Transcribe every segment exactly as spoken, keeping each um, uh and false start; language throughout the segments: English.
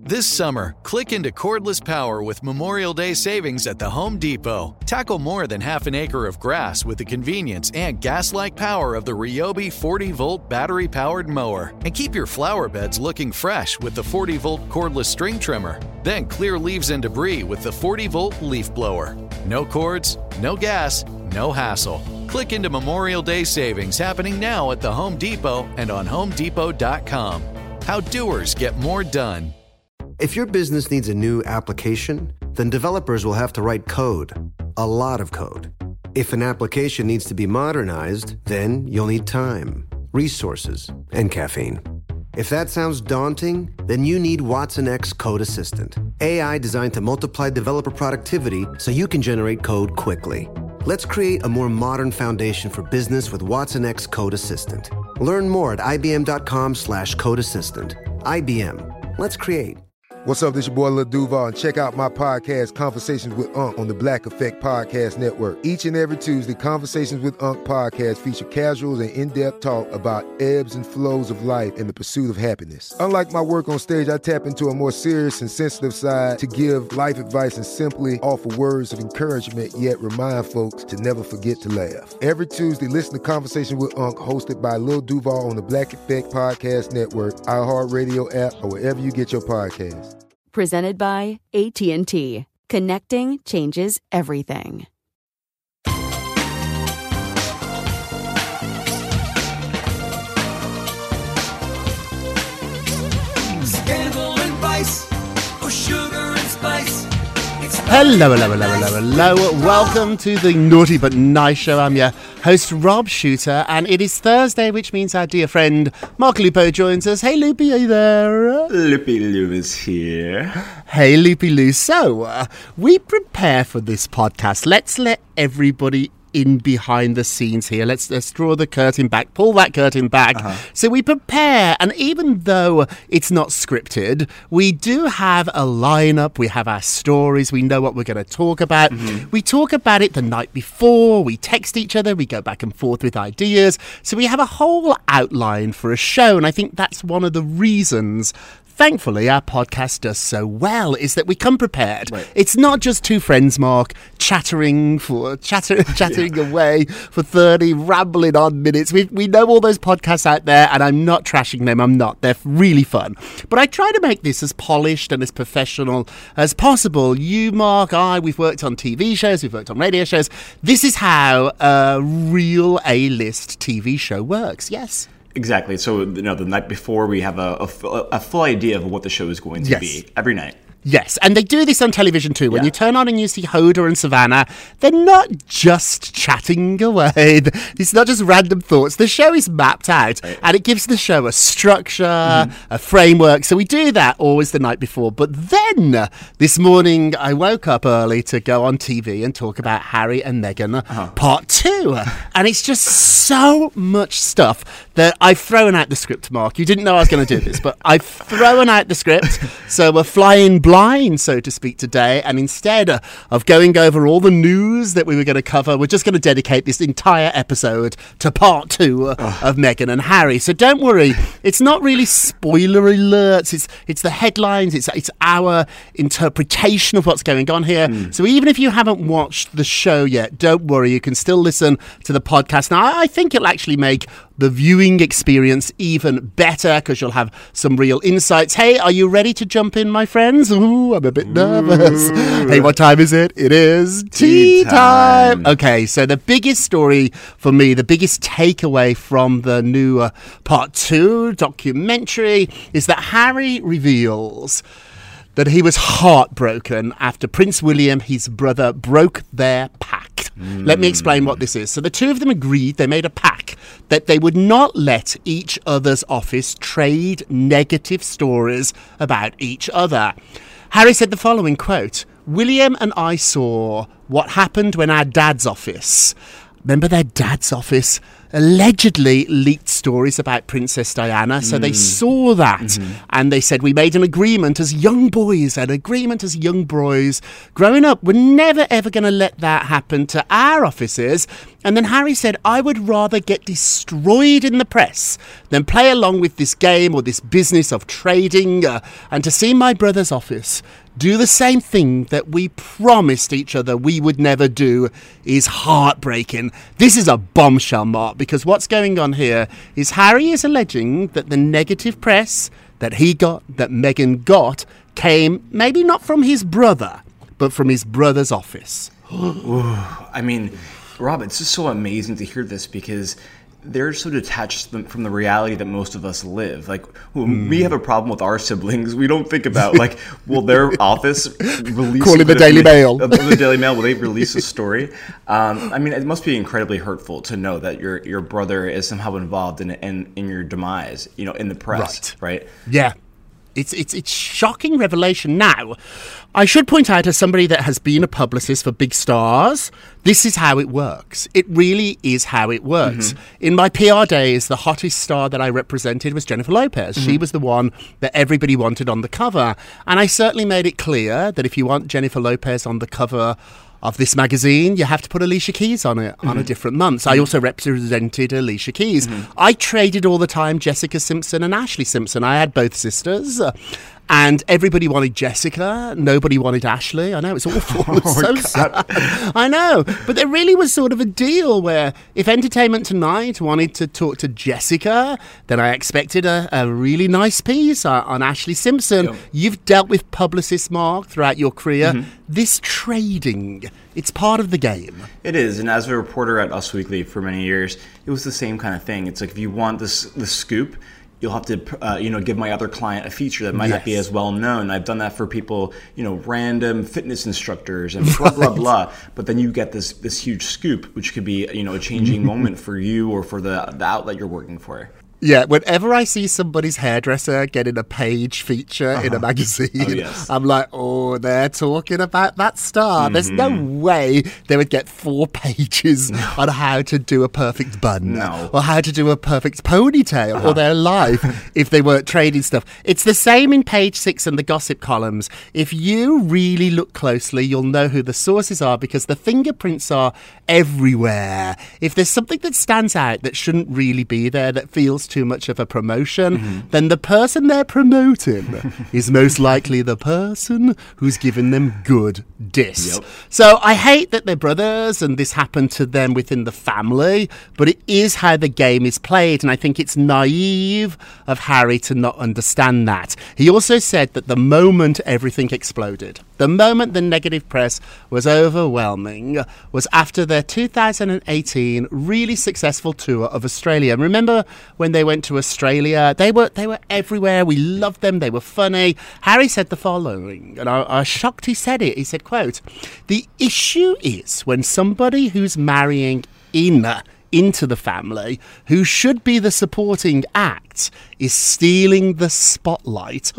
This summer, click into cordless power with Memorial Day savings at the Home Depot. Tackle more than half an acre of grass with the convenience and gas-like power of the Ryobi forty-volt battery-powered mower. And keep your flower beds looking fresh with the forty-volt cordless string trimmer. Then clear leaves and debris with the forty-volt leaf blower. No cords, no gas, no hassle. Click into Memorial Day savings happening now at the Home Depot and on home depot dot com. How doers get more done. If your business needs a new application, then developers will have to write code. A lot of code. If an application needs to be modernized, then you'll need time, resources, and caffeine. If that sounds daunting, then you need Watson X Code Assistant. A I designed to multiply developer productivity so you can generate code quickly. Let's create a more modern foundation for business with Watson X Code Assistant. Learn more at ibm.com slash code assistant. I B M. Let's create. What's up, this your boy Lil Duval, and check out my podcast, Conversations with Unc, on the Black Effect Podcast Network. Each and every Tuesday, Conversations with Unc podcast feature casual and in-depth talk about ebbs and flows of life and the pursuit of happiness. Unlike my work on stage, I tap into a more serious and sensitive side to give life advice and simply offer words of encouragement, yet remind folks to never forget to laugh. Every Tuesday, listen to Conversations with Unc, hosted by Lil Duval on the Black Effect Podcast Network, iHeartRadio app, or wherever you get your podcasts. Presented by A T and T. Connecting changes everything. Scandal and vice, or sugar and spice. Hello, hello, hello, hello, hello. Welcome to the Naughty But Nice Show. I'm your host, Rob Shooter, and it is Thursday, which means our dear friend Mark Lupo joins us. Hey, Loopy, are you there? Loopy Lou is here. Hey, Loopy Lou. So, uh, we prepare for this podcast. Let's let everybody in behind the scenes here. Let's, let's draw the curtain back, pull that curtain back. Uh-huh. So we prepare, and even though it's not scripted, we do have a lineup, we have our stories, we know what we're going to talk about. Mm-hmm. We talk about it the night before, we text each other, we go back and forth with ideas. So we have a whole outline for a show, and I think that's one of the reasons thankfully our podcast does so well, is that we come prepared. Right. It's not just two friends, Mark, chattering for chatter, chattering yeah. away for thirty rambling on minutes. We we know all those podcasts out there, and I'm not trashing them. I'm not. They're really fun. But I try to make this as polished and as professional as possible. You, Mark, I, we've worked on T V shows, we've worked on radio shows. This is how a real A-list T V show works. Yes. Exactly. So, you know, the night before we have a, a, a full idea of what the show is going to yes. be every night. Yes, and they do this on television too. When yeah. you turn on and you see Hoda and Savannah, they're not just chatting away. It's not just random thoughts. The show is mapped out, right. and it gives the show a structure, mm-hmm. a framework. So we do that always the night before. But then, this morning, I woke up early to go on T V and talk about Harry and Meghan uh-huh. part two. And it's just so much stuff that I've thrown out the script, Mark. You didn't know I was going to do this, but I've thrown out the script. So we're flying blind, so to speak, today, and instead of going over all the news that we were going to cover, we're just going to dedicate this entire episode to part two oh. of Meghan and Harry. So don't worry, it's not really spoiler alerts, it's it's the headlines, it's it's our interpretation of what's going on here. Mm. So even if you haven't watched the show yet, don't worry, you can still listen to the podcast. Now, I think it'll actually make the viewing experience even better because you'll have some real insights. Hey, are you ready to jump in, my friends? Ooh, I'm a bit nervous. Ooh. Hey, what time is it? It is tea, tea time. time. Okay, so the biggest story for me, the biggest takeaway from the new uh, part two documentary is that Harry reveals that he was heartbroken after Prince William, his brother, broke their pact. Mm. Let me explain what this is. So the two of them agreed, they made a pact that they would not let each other's office trade negative stories about each other. Harry said the following, quote, "William and I saw what happened when our dad's office," remember their dad's office? allegedly leaked stories about Princess Diana. So mm. they saw that mm-hmm. and they said, we made an agreement as young boys, an agreement as young boys growing up. We're never, ever going to let that happen to our offices. And then Harry said, I would rather get destroyed in the press than play along with this game or this business of trading uh, and to see my brother's office do the same thing that we promised each other we would never do is heartbreaking. This is a bombshell, Mark, because what's going on here is Harry is alleging that the negative press that he got, that Meghan got, came maybe not from his brother, but from his brother's office. I mean, Rob, it's just so amazing to hear this because they're so detached from the reality that most of us live. Like, when mm. we have a problem with our siblings, we don't think about, like, will their office release... Calling the Daily Mail. The Daily Mail, will they release a story? Um, I mean, it must be incredibly hurtful to know that your your brother is somehow involved in, in, in your demise, you know, in the press, right? right? Yeah. It's it's it's shocking revelation. Now, I should point out, as somebody that has been a publicist for big stars, this is how it works. It really is how it works. Mm-hmm. In my P R days, the hottest star that I represented was Jennifer Lopez. Mm-hmm. She was the one that everybody wanted on the cover. And I certainly made it clear that if you want Jennifer Lopez on the cover of this magazine, you have to put Alicia Keys on it mm-hmm. on a different month. So I also represented Alicia Keys. Mm-hmm. I traded all the time Jessica Simpson and Ashley Simpson. I had both sisters. Uh, And everybody wanted Jessica. Nobody wanted Ashley. I know, it's awful. It's oh so sad. I know. But there really was sort of a deal where if Entertainment Tonight wanted to talk to Jessica, then I expected a, a really nice piece on, on Ashley Simpson. Yep. You've dealt with publicists, Mark, throughout your career. Mm-hmm. This trading, it's part of the game. It is. And as a reporter at Us Weekly for many years, it was the same kind of thing. It's like if you want this the scoop, you'll have to, uh, you know, give my other client a feature that might yes. not be as well known. I've done that for people, you know, random fitness instructors and blah, blah, blah. But then you get this this huge scoop, which could be, you know, a changing moment for you or for the, the outlet you're working for. Yeah, whenever I see somebody's hairdresser getting a page feature uh-huh. in a magazine, oh, yes. I'm like, oh, they're talking about that star. Mm-hmm. There's no way they would get four pages no. on how to do a perfect bun no. or how to do a perfect ponytail uh-huh. or their life if they weren't trading stuff. It's the same in Page Six and the gossip columns. If you really look closely, you'll know who the sources are because the fingerprints are everywhere. If there's something that stands out that shouldn't really be there, that feels too much of a promotion, mm-hmm. then the person they're promoting is most likely the person who's given them good dis. Yep. So I hate that they're brothers and this happened to them within the family, but it is how the game is played, and I think it's naive of Harry to not understand that. He also said that the moment everything exploded, the moment the negative press was overwhelming, was after their two thousand eighteen really successful tour of Australia. And remember when they went to Australia? They were they were everywhere. We loved them. They were funny. Harry said the following, and I, I was shocked he said it. He said, quote, "The issue is when somebody who's marrying in into the family, who should be the supporting act, is stealing the spotlight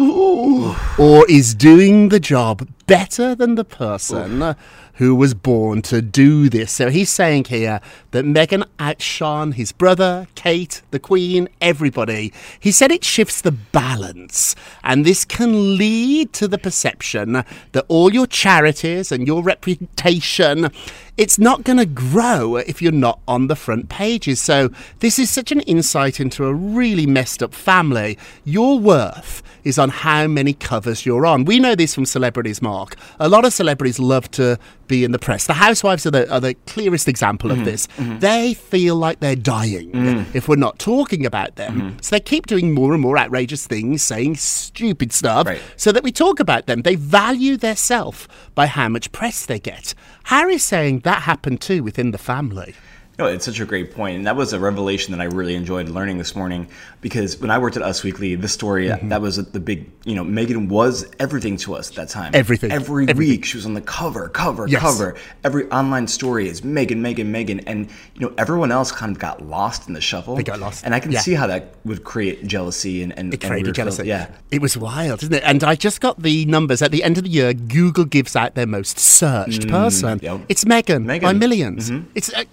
or is doing the job better than the person Oof. who was born to do this." So he's saying here that Meghan outshone his brother, Kate, the Queen, everybody. He said it shifts the balance, and this can lead to the perception that all your charities and your reputation, it's not going to grow if you're not on the front pages. So this is such an insight into a really messed up family. Your worth is on how many covers you're on. We know this from celebrities, Mark. A lot of celebrities love to be in the press. The Housewives are the, are the clearest example mm-hmm. of this. Mm-hmm. They feel like they're dying mm. if we're not talking about them. Mm-hmm. So they keep doing more and more outrageous things, saying stupid stuff, right. so that we talk about them. They value their self by how much press they get. Harry's saying that happened too within the family. No, it's such a great point. And that was a revelation that I really enjoyed learning this morning, because when I worked at Us Weekly, this story, mm-hmm. that was the big, you know, Meghan was everything to us at that time. Everything. Every everything. week she was on the cover, cover, yes. cover. Every online story is Meghan, Meghan, Meghan. And, you know, everyone else kind of got lost in the shuffle. They got lost. And I can yeah. see how that would create jealousy. and, and It created and jealousy. Feel, yeah. It was wild, isn't it? And I just got the numbers. At the end of the year, Google gives out their most searched mm, person. Yep. It's Meghan, Meghan. by millions. Mm-hmm. It's uh, Kate comes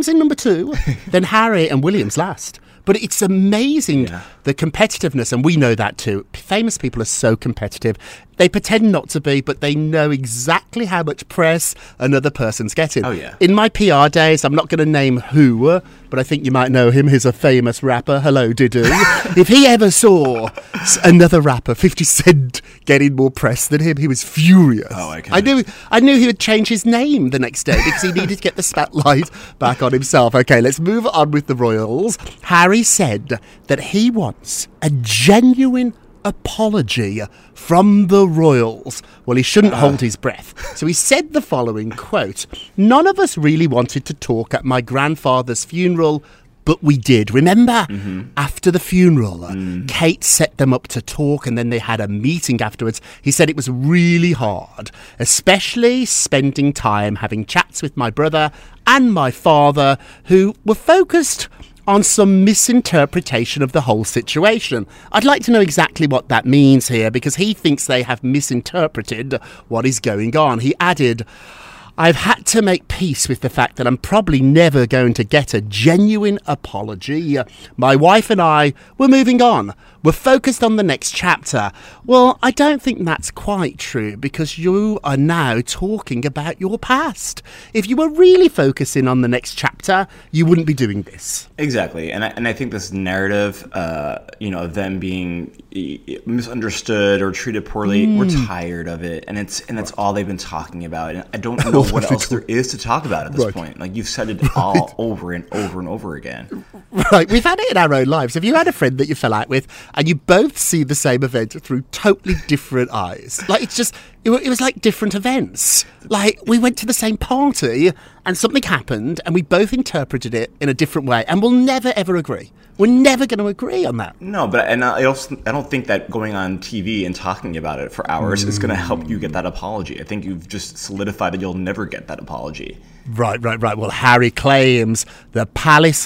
in number two, then Harry and William's last. But it's amazing, yeah. the competitiveness, and we know that too. Famous people are so competitive. They pretend not to be, but they know exactly how much press another person's getting. Oh, yeah. In my P R days, I'm not going to name who, but I think you might know him. He's a famous rapper. Hello, Didu. If he ever saw another rapper, fifty Cent, getting more press than him, he was furious. Oh, I, I knew I knew he would change his name the next day because he needed to get the spotlight back on himself. Okay, let's move on with the royals. Harry said that he wants a genuine apology from the royals. Well, he shouldn't uh. hold his breath. So he said the following, quote, "None of us really wanted to talk at my grandfather's funeral, but we did. Remember, mm-hmm. after the funeral, mm. Kate set them up to talk and then they had a meeting afterwards. He said it was really hard, especially spending time having chats with my brother and my father, who were focused on some misinterpretation of the whole situation. I'd like to know exactly what that means here, because he thinks they have misinterpreted what is going on. He added, I've had to make peace with the fact that I'm probably never going to get a genuine apology. My wife and I were moving on. We're focused on the next chapter. Well, I don't think that's quite true, because you are now talking about your past. If you were really focusing on the next chapter, you wouldn't be doing this. Exactly. And I, and I think this narrative, uh, you know, of them being misunderstood or treated poorly, mm. we're tired of it. And it's and it's all they've been talking about. And I don't know what else there is to talk about at this right. point. Like, you've said it all right. over and over and over again. Right. We've had it in our own lives. Have you had a friend that you fell out with and you both see the same event through totally different eyes? Like, it's just, it, it was like different events. Like, we went to the same party and something happened and we both interpreted it in a different way, and we'll never, ever agree. We're never going to agree on that. No, but and I also I don't think that going on T V and talking about it for hours mm. is going to help you get that apology. I think you've just solidified that you'll never get that apology. Right, right, right. Well, Harry claims the palace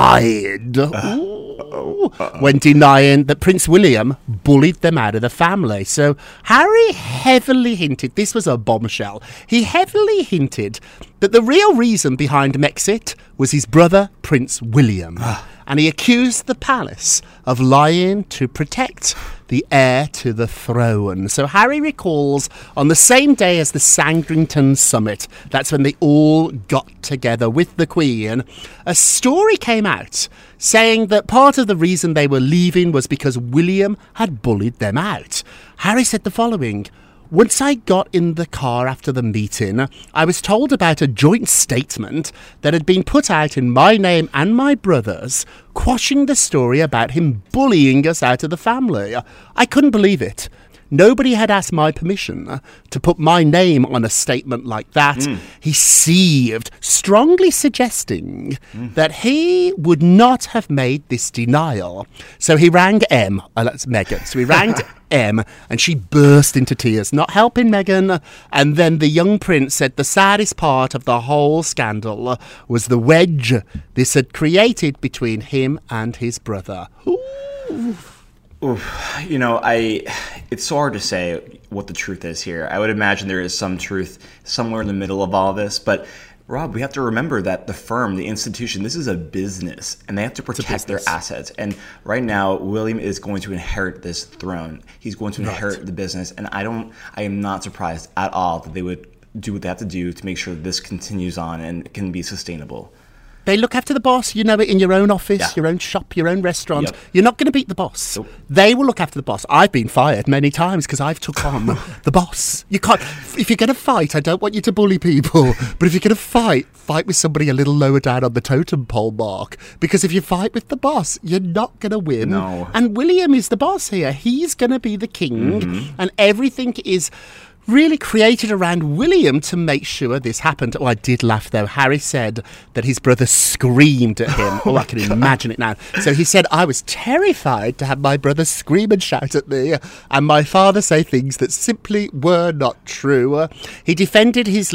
lied uh, when denying that Prince William bullied them out of the family. So Harry heavily hinted, this was a bombshell, he heavily hinted that the real reason behind Mexit was his brother, Prince William. And he accused the palace of lying to protect the heir to the throne. So Harry recalls on the same day as the Sandrington Summit, that's when they all got together with the Queen, a story came out saying that part of the reason they were leaving was because William had bullied them out. Harry said the following, "Once I got in the car after the meeting, I was told about a joint statement that had been put out in my name and my brother's, quashing the story about him bullying us out of the family. I couldn't believe it. Nobody had asked my permission to put my name on a statement like that." Mm. He seethed, strongly suggesting mm. that he would not have made this denial. So he rang M, oh, that's Meghan. So he rang M, and she burst into tears, not helping Meghan. And then the young prince said the saddest part of the whole scandal was the wedge this had created between him and his brother. Ooh. Oof, you know, I. It's so hard to say what the truth is here. I would imagine there is some truth somewhere in the middle of all this. But, Rob, we have to remember that the firm, the institution, this is a business, and they have to protect their assets. And right now, William is going to inherit this throne. He's going to inherit right. the business. And I don't. I am not surprised at all that they would do what they have to do to make sure this continues on and can be sustainable. They look after the boss. You know it in your own office, yeah. your own shop, your own restaurant. Yep. You're not going to beat the boss. Nope. They will look after the boss. I've been fired many times because I've took on the boss. You can't. If you're going to fight, I don't want you to bully people. But if you're going to fight, fight with somebody a little lower down on the totem pole, Mark. Because if you fight with the boss, you're not going to win. No. And William is the boss here. He's going to be the king. Mm-hmm. And everything is really created around William to make sure this happened. Oh, I did laugh, though. Harry said that his brother screamed at him. Oh, I can God. imagine it now. So he said, I was terrified to have my brother scream and shout at me, and my father say things that simply were not true. He defended his late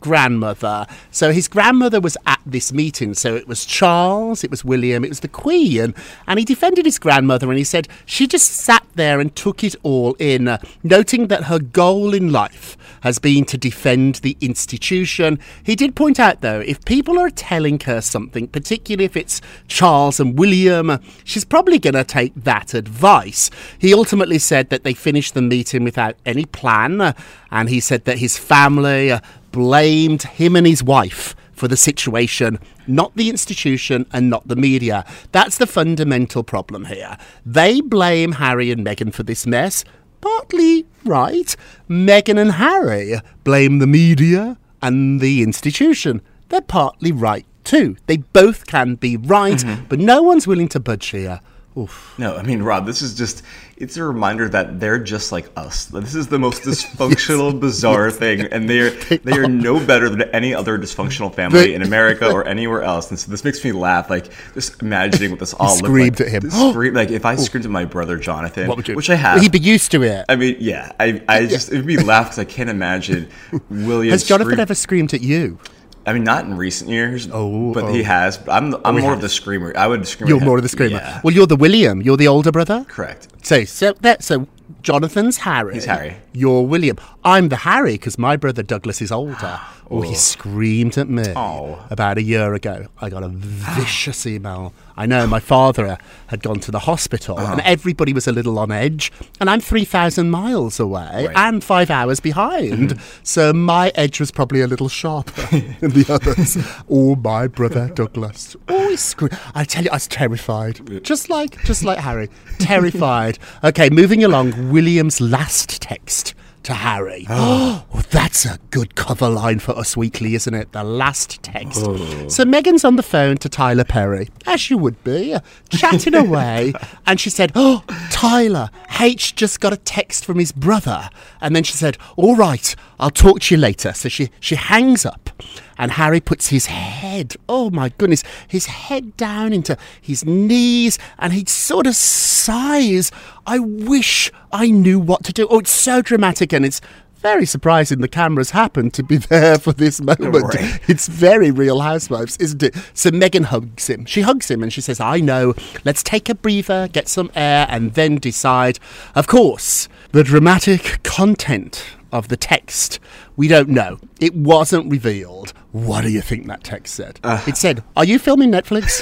grandmother. So his grandmother was at this meeting. So it was Charles, it was William, it was the Queen. And he defended his grandmother and he said she just sat there and took it all in, uh, noting that her goal in life has been to defend the institution. He did point out, though, if people are telling her something, particularly if it's Charles and William, she's probably going to take that advice. He ultimately said that they finished the meeting without any plan, uh, and he said that his family uh, blamed him and his wife for the situation, not the institution and not the media. That's the fundamental problem here. They blame Harry and Meghan for this mess. Partly right. Meghan and Harry blame the media and the institution. They're partly right too. They both can be right, mm-hmm. but no one's willing to budge here. Oof. No, I mean, Rob, this is just, it's a reminder that they're just like us. This is the most dysfunctional, yes. bizarre yes. thing, and they're, they, they are no better than any other dysfunctional family they, in America or anywhere else. And so this makes me laugh, like, just imagining what this all looked like. Screamed at him. Screamed, like, if I screamed at my brother, Jonathan, what would you, which I have. He'd be used to it. I mean, yeah, I, I just, it would be laugh because I can't imagine William Has Jonathan scream- ever screamed at you? I mean, not in recent years, oh, but oh. he has. I'm I'm oh, more has. of the screamer. I would scream. You're at more him. of the screamer. Yeah. Well, you're the William. You're the older brother. Correct. So, so that so Jonathan's Harry. He's Harry. You're William. I'm the Harry because my brother Douglas is older. Oh, he screamed at me oh. about a year ago. I got a vicious email. I know my father had gone to the hospital uh-huh. and everybody was a little on edge. And I'm three thousand miles away right. and five hours behind. Mm-hmm. So my edge was probably a little sharper than the others. Oh, my brother Douglas. Oh, he screamed. I tell you, I was terrified. Just like, just like Harry. Terrified. Okay, moving along. William's last text to Harry. Oh, well, that's a good cover line for Us Weekly, isn't it? The last text. Oh. So Meghan's on the phone to Tyler Perry, as you would be, chatting away, and she said, oh, Tyler, H just got a text from his brother. And then she said, all right, I'll talk to you later. So she, she hangs up. And Harry puts his head, oh my goodness, his head down into his knees and he sort of sighs, I wish I knew what to do. Oh, it's so dramatic and it's very surprising the cameras happened to be there for this moment. Right. It's very Real Housewives, isn't it? So Meghan hugs him. She hugs him and she says, I know, let's take a breather, get some air and then decide. Of course, the dramatic content of the text, we don't know. It wasn't revealed. What do you think that text said? Uh, it said, are you filming Netflix?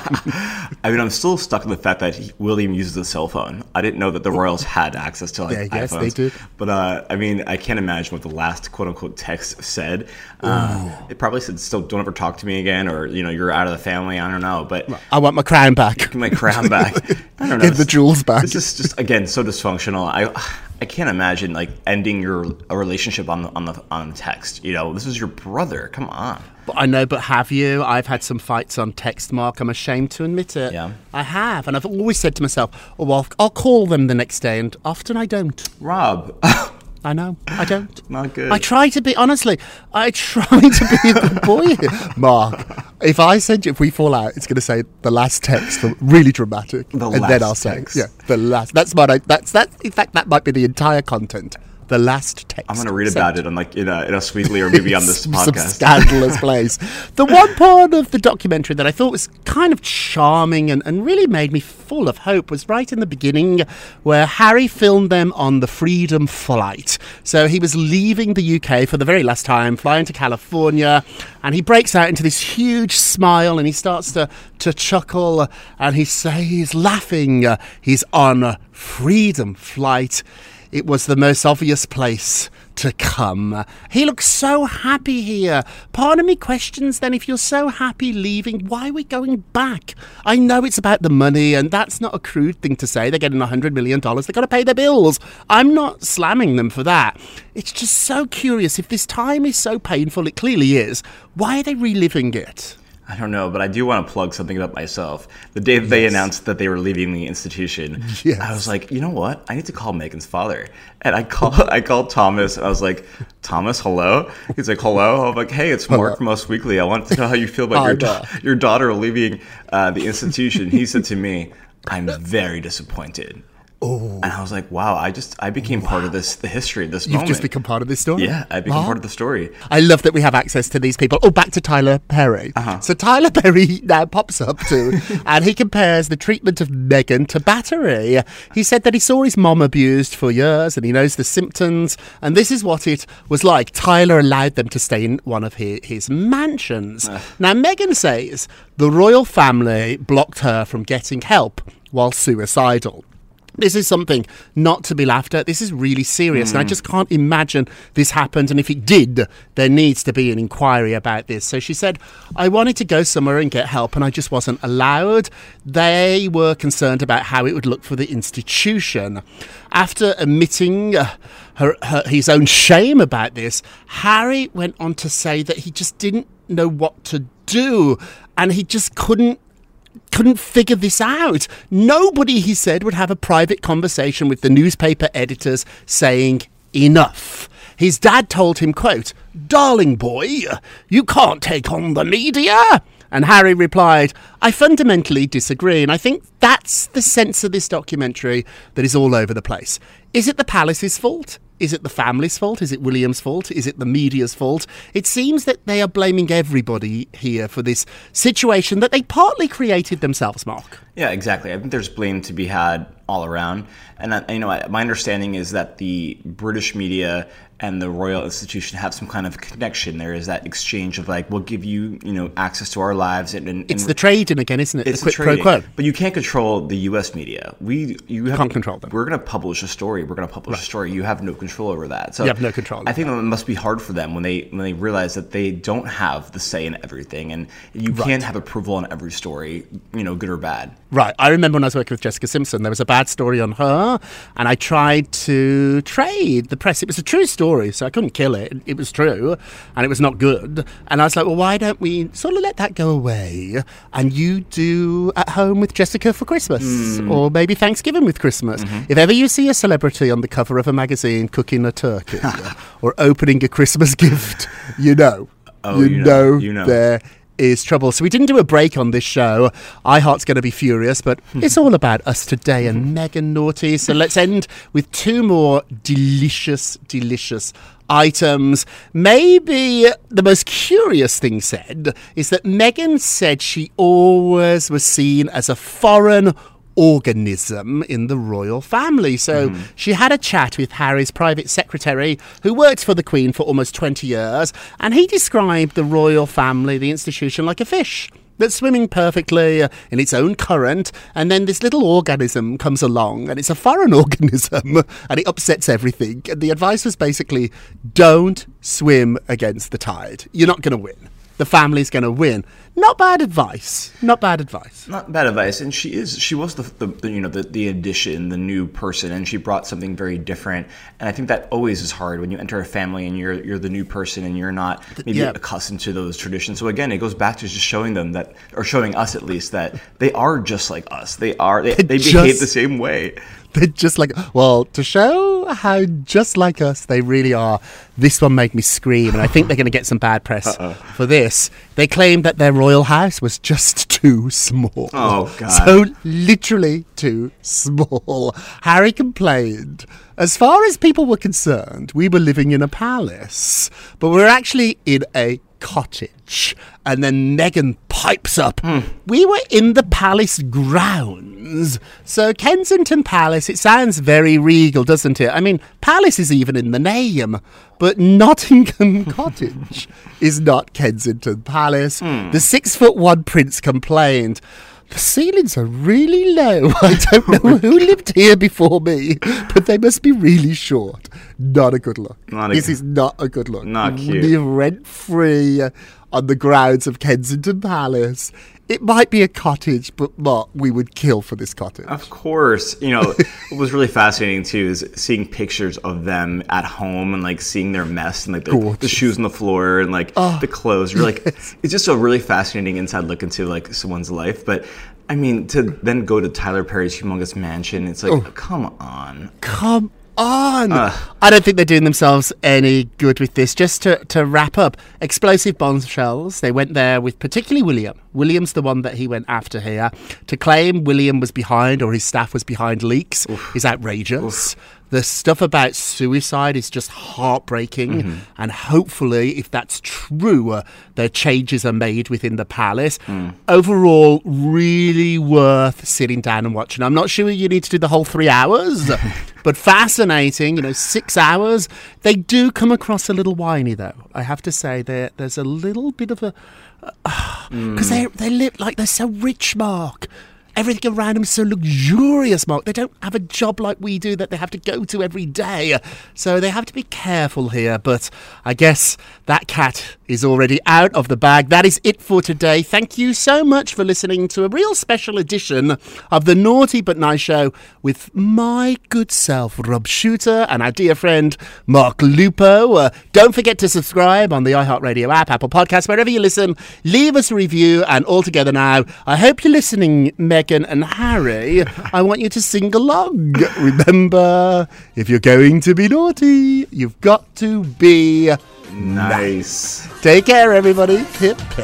I mean, I'm still stuck in the fact that he, William uses a cell phone. I didn't know that the royals had access to like yeah, iPhones. Yes, they do. But uh, I mean, I can't imagine what the last quote-unquote text said. Uh, it probably said, still, don't ever talk to me again, or, you know, you're out of the family. I don't know. But I want my crown back. Give my crown back. I don't know. Give the jewels back. This is just, again, so dysfunctional. I I can't imagine like ending your a relationship on the on the on text. You know, this is your brother. Come on. But I know, but have you? I've had some fights on text, Mark. I'm ashamed to admit it. Yeah. I have, and I've always said to myself, "Oh, well, I'll call them the next day," and often I don't. Rob. I know, I don't. Not good. I try to be, honestly, I try to be a good boy here. Mark, if I send you, if we fall out, it's going to say the last text, really dramatic. The and last then I'll say, text. yeah, the last. That's what I, that's, that's, in fact, that might be the entire content. The last text. I'm going to read about it on like in a, in Us Weekly or maybe on this some, podcast. Some scandalous place. The one part of the documentary that I thought was kind of charming and, and really made me full of hope was right in the beginning where Harry filmed them on the Freedom Flight. So he was leaving the U K for the very last time, flying to California, and he breaks out into this huge smile and he starts to, to chuckle and he says he's laughing. He's on a Freedom Flight. It was the most obvious place to come. He looks so happy here. Part of me questions then, if you're so happy leaving, why are we going back? I know it's about the money, and that's not a crude thing to say. They're getting one hundred million dollars. They've got to pay their bills. I'm not slamming them for that. It's just so curious. If this time is so painful, it clearly is, why are they reliving it? I don't know, but I do want to plug something up myself. The day that yes. they announced that they were leaving the institution, yes. I was like, you know what? I need to call Meghan's father. And I called I called Thomas, and I was like, Thomas, hello? He's like, hello? I'm like, hey, it's Mark hello. from Us Weekly. I wanted to know how you feel about your, da- your daughter leaving uh, the institution. He said to me, I'm very disappointed. Oh. And I was like, wow, I just, I became wow. part of this, the history of this You've moment. just become part of this story? Yeah, I became wow. part of the story. I love that we have access to these people. Oh, back to Tyler Perry. Uh-huh. So Tyler Perry now pops up too, and he compares the treatment of Meghan to battery. He said that he saw his mom abused for years, and he knows the symptoms, and this is what it was like. Tyler allowed them to stay in one of his, his mansions. Uh. Now, Meghan says the royal family blocked her from getting help while suicidal. This is something not to be laughed at. This is really serious. Mm. And I just can't imagine this happened. And if it did, there needs to be an inquiry about this. So she said, I wanted to go somewhere and get help, and I just wasn't allowed. They were concerned about how it would look for the institution. After admitting uh, her, her, his own shame about this, Harry went on to say that he just didn't know what to do. And he just couldn't couldn't figure this out. Nobody, he said, would have a private conversation with the newspaper editors saying enough. His dad told him, quote, darling boy, you can't take on the media. And Harry replied, I fundamentally disagree. And I think that's the sense of this documentary that is all over the place. Is it the palace's fault? Is it the family's fault? Is it William's fault? Is it the media's fault? It seems that they are blaming everybody here for this situation that they partly created themselves, Mark. Yeah, exactly. I think there's blame to be had all around. And, uh, you know, my understanding is that the British media and the royal institution have some kind of connection. There is that exchange of like, we'll give you, you know, access to our lives. And, and it's the trading again, isn't it? It's the quid pro quo. But you can't control the U S media. We you have, can't control them. We're going to publish a story. We're going to publish right. a story. You have no control over that. So you have no control. I think that it must be hard for them when they when they realize that they don't have the say in everything, and you right. can't have approval on every story, you know, good or bad. Right. I remember when I was working with Jessica Simpson, there was a bad story on her, and I tried to trade the press. It was a true story, so I couldn't kill it. It was true, and it was not good. And I was like, well, why don't we sort of let that go away, and you do At Home with Jessica for Christmas, mm. or maybe Thanksgiving with Christmas. Mm-hmm. If ever you see a celebrity on the cover of a magazine cooking a turkey or opening a Christmas gift, you know, oh, you, you know, know, you know there is trouble. So we didn't do a break on this show. iHeart's going to be furious, but it's all about us today and Meghan Naughty. So let's end with two more delicious, delicious items. Maybe the most curious thing said is that Meghan said she always was seen as a foreign organism in the royal family. So mm. she had a chat with Harry's private secretary, who worked for the Queen for almost twenty years, and he described the royal family, the institution, like a fish that's swimming perfectly in its own current, and then this little organism comes along, and it's a foreign organism, and it upsets everything. And the advice was basically, don't swim against the tide. You're not going to win. The family's going to win. Not bad advice. Not bad advice. Not bad advice. And she is. She was the, the, the you know the, the addition, the new person, and she brought something very different. And I think that always is hard when you enter a family and you're you're the new person and you're not maybe yeah. accustomed to those traditions. So again, it goes back to just showing them that, or showing us at least, that they are just like us. They are. They, they just, behave the same way. They're just like, well, to show how just like us they really are, this one made me scream, and I think they're going to get some bad press Uh-oh. for this. They claimed that their royal house was just too small. Oh, God. So literally too small. Harry complained, as far as people were concerned, we were living in a palace, but we're actually in a cottage. And then Meghan pipes up, mm. we were in the palace grounds. So Kensington Palace, it sounds very regal, doesn't it? I mean, palace is even in the name, but Nottingham Cottage is not Kensington Palace. Mm. The six foot one prince complained, the ceilings are really low. I don't know who lived here before me, but they must be really short. Not a good look. Not a this good, is not a good look. Not cute. We live rent-free on the grounds of Kensington Palace. It might be a cottage, but what we would kill for this cottage. Of course. You know, what was really fascinating, too, is seeing pictures of them at home and, like, seeing their mess and, like, the, the shoes on the floor and, like, oh, the clothes. You're like, yes. It's just a really fascinating inside look into, like, someone's life. But, I mean, to then go to Tyler Perry's humongous mansion, it's like, oh, come on. Come on. Uh. I don't think they're doing themselves any good with this. Just to, to wrap up, explosive bombshells. They went there with particularly William. William's the one that he went after here. To claim William was behind or his staff was behind leaks Oof. is outrageous. Oof. The stuff about suicide is just heartbreaking. Mm-hmm. And hopefully, if that's true, uh, the changes are made within the palace. Mm. Overall, really worth sitting down and watching. I'm not sure you need to do the whole three hours, but fascinating. You know, six hours. They do come across a little whiny, though. I have to say, there there's a little bit of a... Because uh, mm. they they live like they're so rich, Mark. Everything around them is so luxurious, Mark. They don't have a job like we do that they have to go to every day. So they have to be careful here. But I guess that cat is already out of the bag. That is it for today. Thank you so much for listening to a real special edition of the Naughty But Nice Show with my good self, Rob Shooter, and our dear friend, Mark Lupo. Uh, don't forget to subscribe on the iHeartRadio app, Apple Podcasts, wherever you listen. Leave us a review. And all together now, I hope you're listening, Meghan and Harry. I want you to sing along. Remember, if you're going to be naughty, you've got to be nice. nice. Take care, everybody. Hip, hip.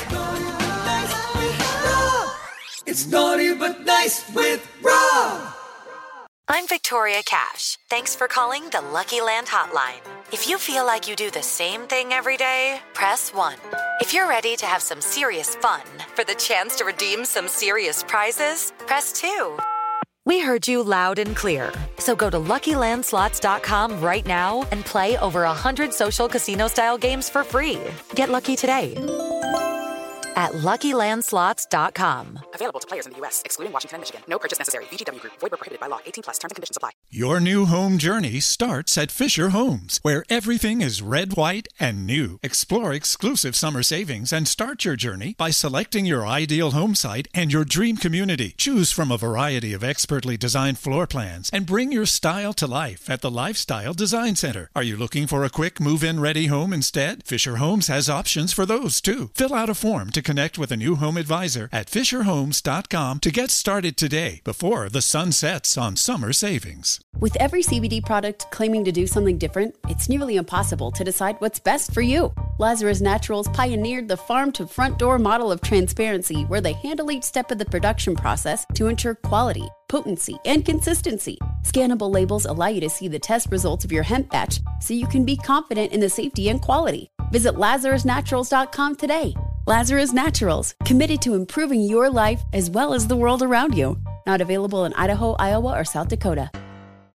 It's Naughty But Nice with Rob. I'm Victoria Cash. Thanks for calling the Lucky Land Hotline. If you feel like you do the same thing every day, press one. If you're ready to have some serious fun for the chance to redeem some serious prizes, press two. We heard you loud and clear. So go to Lucky Land Slots dot com right now and play over one hundred social casino-style games for free. Get lucky today at Lucky Land Slots dot com. Available to players in the U S, excluding Washington and Michigan. No purchase necessary. V G W Group. Void where prohibited by law. eighteen plus. Terms and conditions apply. Your new home journey starts at Fisher Homes, where everything is red, white, and new. Explore exclusive summer savings and start your journey by selecting your ideal home site and your dream community. Choose from a variety of expertly designed floor plans and bring your style to life at the Lifestyle Design Center. Are you looking for a quick move-in ready home instead? Fisher Homes has options for those too. Fill out a form to connect with a new home advisor at Fisher Homes dot com to get started today before the sun sets on summer savings. With every C B D product claiming to do something different, it's nearly impossible to decide what's best for you. Lazarus Naturals pioneered the farm-to-front-door model of transparency, where they handle each step of the production process to ensure quality, potency, and consistency. Scannable labels allow you to see the test results of your hemp batch, so you can be confident in the safety and quality. Visit Lazarus Naturals dot com today. Lazarus Naturals, committed to improving your life as well as the world around you. Not available in Idaho, Iowa, or South Dakota.